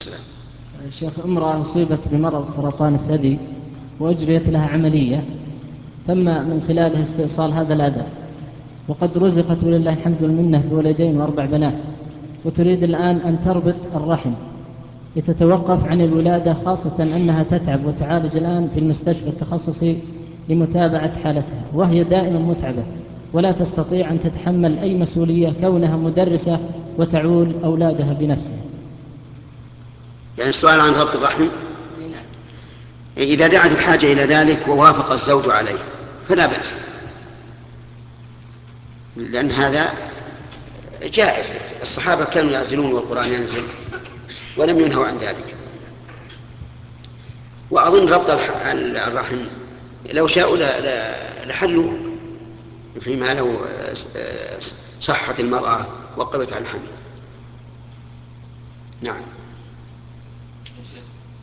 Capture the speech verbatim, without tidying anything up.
شيخ، امرأة أصيبت بمرض سرطان الثدي وأجريت لها عملية تم من خلالها استئصال هذا الأذى، وقد رزقت ولله الحمد والمنة بولدين وأربع بنات، وتريد الآن أن تربط الرحم لتتوقف عن الولادة، خاصة أنها تتعب وتعالج الآن في المستشفى التخصصي لمتابعة حالتها، وهي دائما متعبة ولا تستطيع أن تتحمل أي مسؤولية كونها مدرسة وتعول أولادها بنفسها. يعني السؤال عن ربط الرحم، إذا دعت الحاجة إلى ذلك ووافق الزوج عليه فلا بأس، لأن هذا جائز. الصحابة كانوا يعزلون والقرآن ينزل ولم ينهوا عن ذلك. وأظن ربط الرحم لو شاءوا لحلوا فيما لو صحت المرأة وقبت على الحمل. نعم.